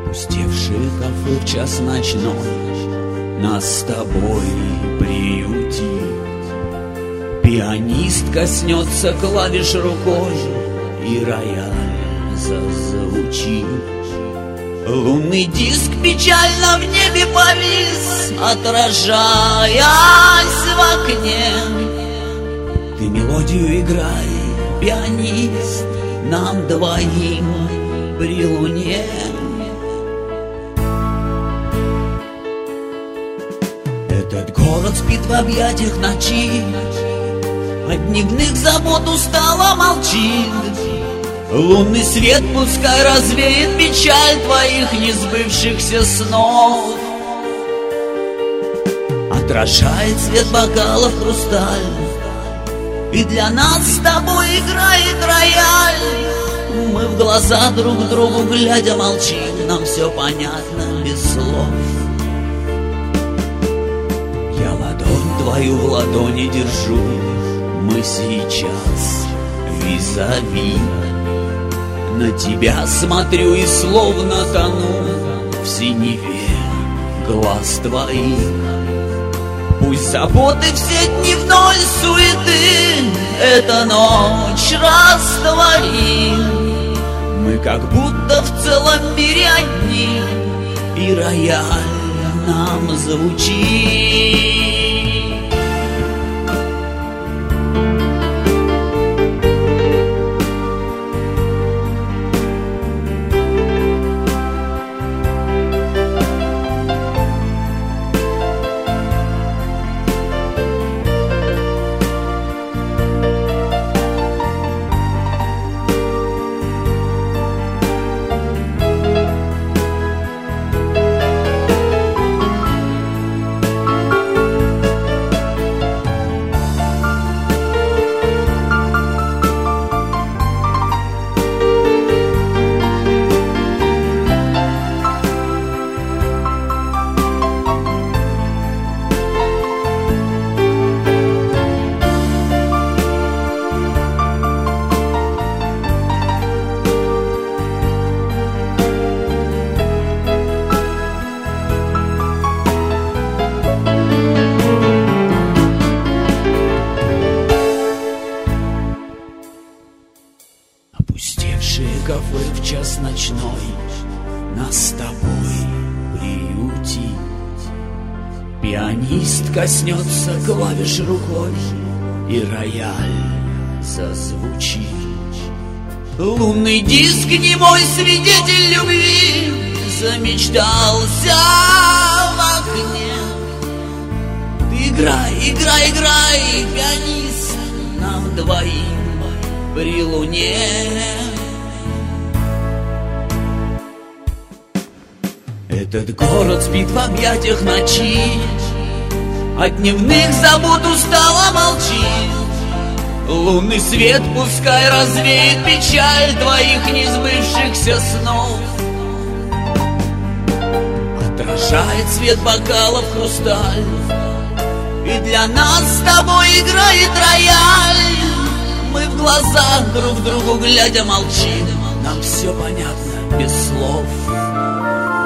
Опустевшие кафе в час ночной нас с тобой приюти. Пианист коснется клавиш рукой, и рояль зазвучит. Лунный диск печально в небе повис, отражаясь в окне. Ты мелодию играй, пианист, нам двоим при луне. Этот город спит в объятиях ночи, от дневных забот устало молчит. Лунный свет пускай развеет печаль твоих несбывшихся снов. Отражает свет бокалов хрусталь, и для нас с тобой играет рояль. Мы в глаза друг другу глядя молчим, нам все понятно без слов. Я ладонь твою в ладони держу, мы сейчас визави. На тебя смотрю и словно тону в синеве глаз твоих. Пусть заботы все дневной суеты эта ночь растворит. Мы как будто в целом мире одни, и рояль нам звучит. Опустевшие кафе в час ночной нас с тобой приютит. Пианист коснется клавиш рукой, и рояль зазвучит. Лунный диск, немой свидетель любви, замечтался в окне. Ты играй, играй, играй, пианист, нам двоим при луне. Этот город спит в объятиях ночи, от дневных забот устало молчит. Лунный свет пускай развеет печаль твоих несбывшихся снов. Отражает свет бокалов хрусталь, и для нас с тобой играет рояль. Мы в глаза друг другу глядя молчим, нам все понятно без слов.